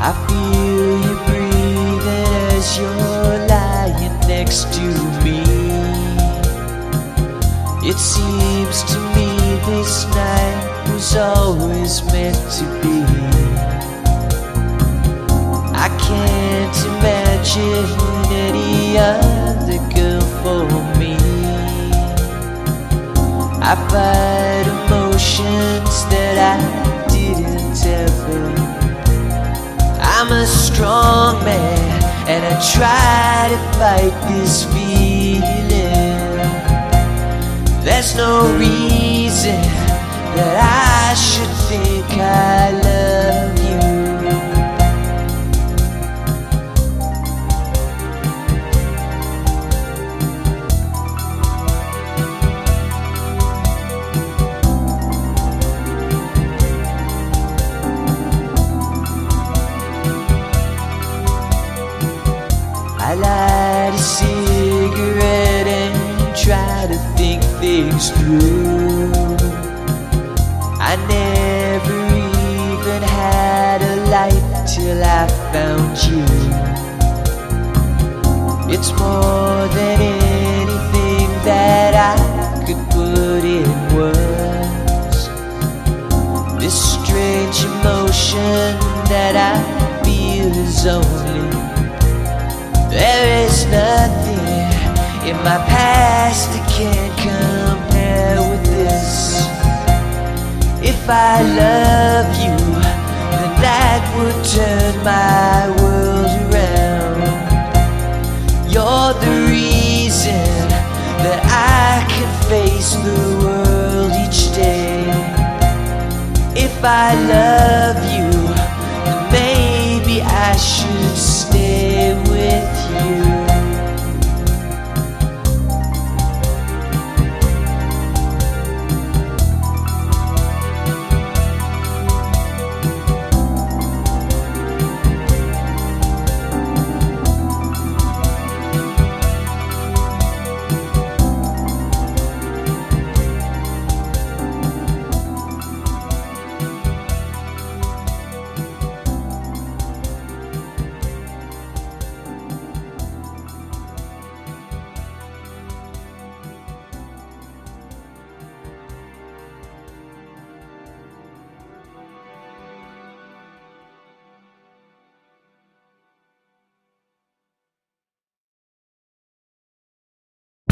I feel you breathing as you're lying next to me. It seems to me this night was always meant to be. I can't imagine any other girl for me. I fight emotions that I didn't ever. I'm a strong man and I try to fight this feeling. There's no reason that I should think I love you. I light a cigarette and try to think things through. I never even had a life till I found you. It's more than anything that I could put in words. This strange emotion that I feel is only. There is nothing in my past that can compare with this. If I love you, then that would turn my world around. You're the reason that I can face the world each day. If I love you, then maybe I should stay with you.